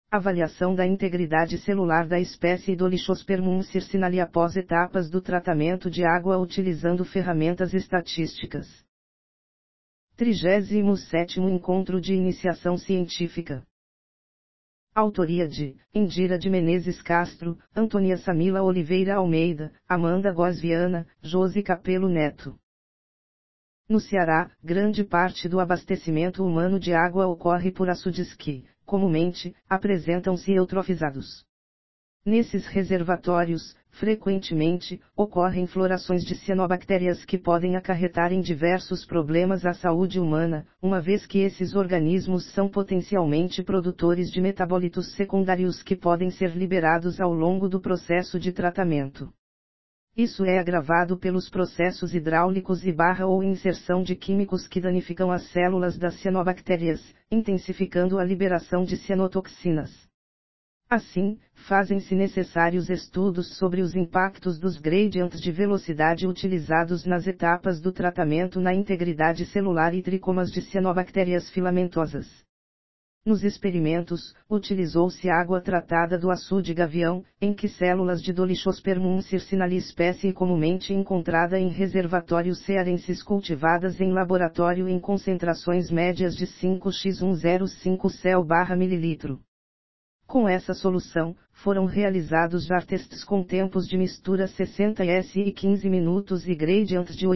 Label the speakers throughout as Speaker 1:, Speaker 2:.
Speaker 1: Avaliação da integridade celular da espécie Dolichospermum circinale após etapas do tratamento de água utilizando ferramentas estatísticas. 37º Encontro de Iniciação Científica. Autoria de Indira de Menezes Castro, Antônia Samila Oliveira Almeida, Amanda Góes Viana, Josi Capelo Neto. No Ceará, grande parte do abastecimento humano de água ocorre por açudes que, comumente, apresentam-se eutrofizados. Nesses reservatórios, frequentemente, ocorrem florações de cianobactérias que podem acarretar em diversos problemas à saúde humana, uma vez que esses organismos são potencialmente produtores de metabólitos secundários que podem ser liberados ao longo do processo de tratamento. Isso é agravado pelos processos hidráulicos ou inserção de químicos que danificam as células das cianobactérias, intensificando a liberação de cianotoxinas. Assim, fazem-se necessários estudos sobre os impactos dos gradientes de velocidade utilizados nas etapas do tratamento na integridade celular e tricomas de cianobactérias filamentosas. Nos experimentos, utilizou-se água tratada do açude gavião, em que células de Dolichospermum circinale espécie comumente encontrada em reservatórios cearenses cultivadas em laboratório em concentrações médias de 5x105 cel/ml. Com essa solução, foram realizados jar testes com tempos de mistura 60 s e 15 minutos e gradientes de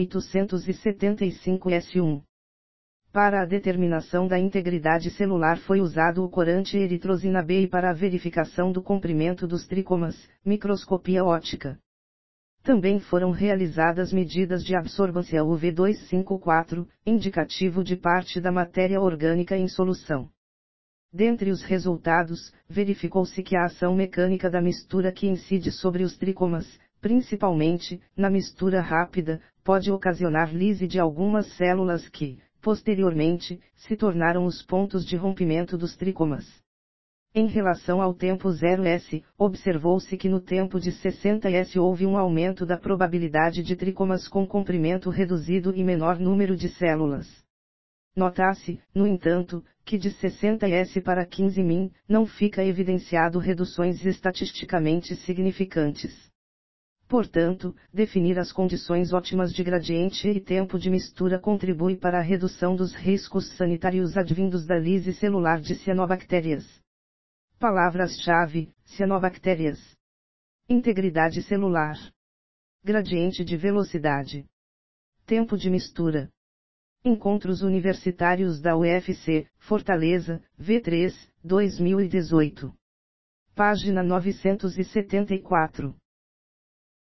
Speaker 1: 875 S1. Para a determinação da integridade celular foi usado o corante eritrosina B e para a verificação do comprimento dos tricomas, microscopia óptica. Também foram realizadas medidas de absorvância UV254, indicativo de parte da matéria orgânica em solução. Dentre os resultados, verificou-se que a ação mecânica da mistura que incide sobre os tricomas, principalmente, na mistura rápida, pode ocasionar lise de algumas células que, posteriormente, se tornaram os pontos de rompimento dos tricomas. Em relação ao tempo 0S, observou-se que no tempo de 60S houve um aumento da probabilidade de tricomas com comprimento reduzido e menor número de células. Nota-se, no entanto, que de 60S para 15min, não fica evidenciado reduções estatisticamente significantes. Portanto, definir as condições ótimas de gradiente e tempo de mistura contribui para a redução dos riscos sanitários advindos da lise celular de cianobactérias. Palavras-chave: cianobactérias. Integridade celular. Gradiente de velocidade. Tempo de mistura. Encontros Universitários da UFC, Fortaleza, V3, 2018. Página 974.